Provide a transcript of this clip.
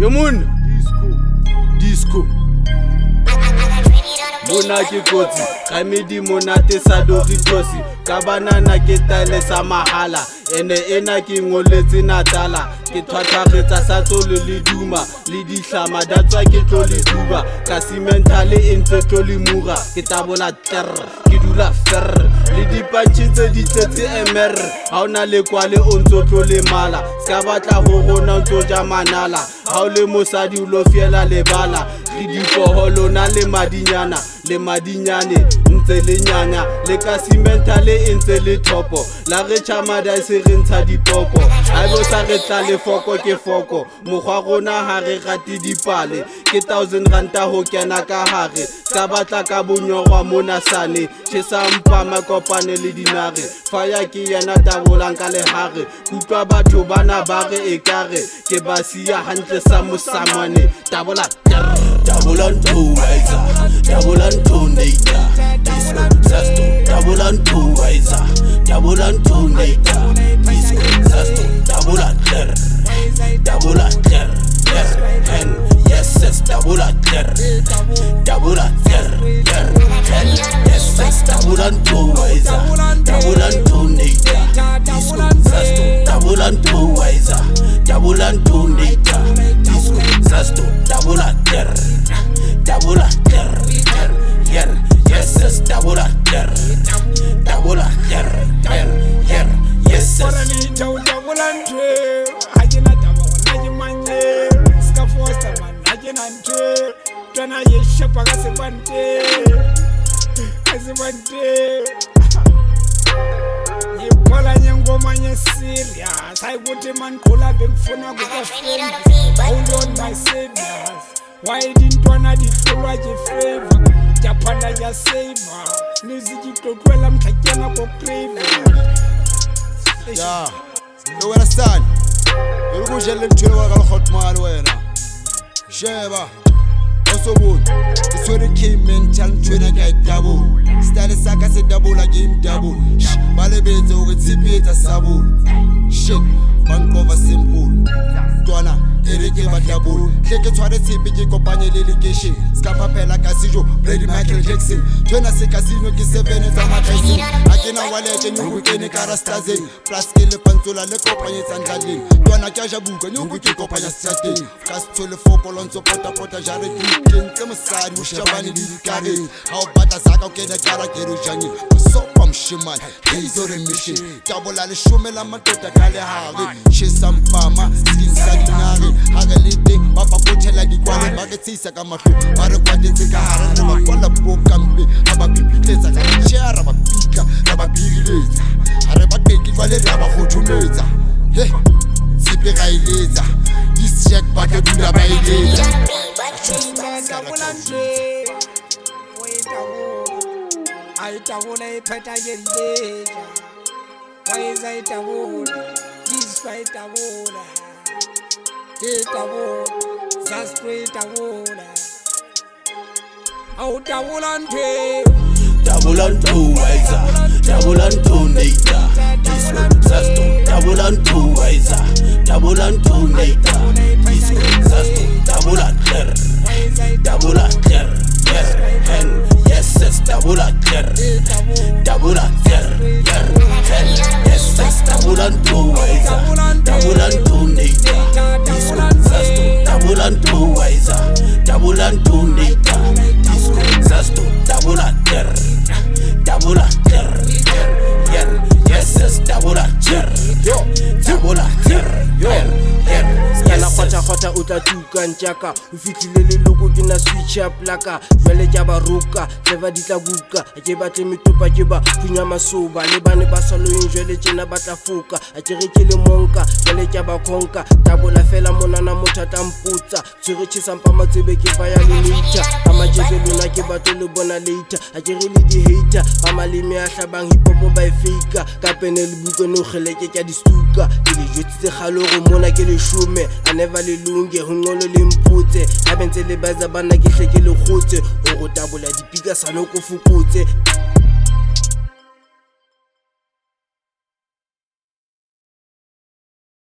Yo mun disco Mona ke kotsi Kamedi monate sa doritosi Ka banana ke taile sa mahala Ene ena ke ngoletse Natala Ke thwathagetsa sa tlole le duma Le dihlama datswa ke tlo le duba Ka simentale e ntse tlo le mura Ke tabola terr Ke dula ferr Le dipantšhi tse di tletse emer Ha o na le kwale o ntso tlo le mala Ska batla ho rona ntso ja manala Ha o le mosadi o lo fiela lebala Le dipoholo na le madinyana Le madinyane ntse le nyanya Le ka simentale e ntse le topo La re chamada se re ntsha dipopo Ha bo sa re tla le foko ke foko Mokgwa rona ha re rate dipale Ke 1000 ranta ho kena ka hare Ska batla ka bonyorwa mona sane Chesa mpa makopane le dinare Faya ke yena tabolang ka lehare Kutlwa batho bana ba re ekare Ke ba siya hantle sa mosamane Tabola Tabola ntouwaiza Tabola ntondeita Disco Zasto Tabola ntouwaiza Tabola ntondeita Disco Zasto Tabola ter Tabola ter Hen Yes yes Tabola ter Tabola ter Hen Yes yes Tabola ntouwaiza Tabola ntondeita Disco Zasto Tabola ntouwaiza Tabola ntondeita Disco Zasto Tabola ter Tabola ter Yes yes Tabola ter Tabola ter Yes yes Tabola ntre Hajina tabola najimanye Ska foster man hajina ntre Twana yeshepa kasibante Yipola nyengoma nye serious Haikuti man kula bengfuna kuka famous Hold on my saviors Why didn't wanna difolwa je favor Japanda ja saver Music itotwela mtakena kwa craving Yeah, you understand? You're going to let you know what hot man wena. Sheba, also good. It's where the came mental trainer get double. Style saka se double again double. Balebeze with zipita sabu. Shit, man cover simple. Twana, Erike va double. Take it to the CPG company litigation. Scapa pela casijo, Brady Michael Jackson. Twana se casino ki 7 is a magazine. Akina walete nyungu kene karastaze. Plus kele panzola le compagnie sandalin. Twana kaja buka nyungu ki compagnie strategy. Casto le foko lonzo pota jare king kama sari ushabani di kare. How bata saka kene kara kero jani. So pam shiman, he's on a mission. Tabola le shumela matota kale hari. Shisa mpama, skin saginari. Hagalite, papa kutela di kwale magetisa kama tu. Bare kwatete ka harana makwala pokambe. Aba pipiteza ka chara aba pika, aba bigileza. Areba beki vale raba khotumeza. Hey, sipe gaileza. This check back to the baileza. Tabola ntre Aitabola ipeta yendeja Waiza itabola Disco itabola Itabola Zastro itabola Autabola ntre Tabola ntouwaiza Tabola ntondeita Disco Zasto Tabola ntouwaiza Tabola ntondeita Disco Zasto Tabola ter Tabola ter Hen Yes yes Tabola ter Tabola ter Hen Yes yes Tabola ntouwaiza Tabola ntondeita Disco Zasto Tabola ntouwaiza Tabola ntondeita Disco Zasto Tabola ter Tabola ter Yes yes Tabola ter Tabola ter Yana khota utatuka ntjaka o fitlile le loko ke na switch up laka jwale ja ba roka tseba ditla buka ke batle metopa ke ba punya masoba le bane ba saloing jwale tjena ba tla foka a ke re ke le monka jwale ke ba konka Tabola fela monana mothata mputsa tsere tshisa mpa matsebe ke ba ya le later ama jeke lona ke batle le bona later a ke re le di hater ba maleme a hlabang hip hop ba e fake ka pene le buka no kgeleke ke di stuka ke le jwetse khaloro mona ke le shume a never le lunge ho ngolo le mputse a bentse le baza bana ke hle ke le khutse ho go Tabola dipika sa no ko fukutse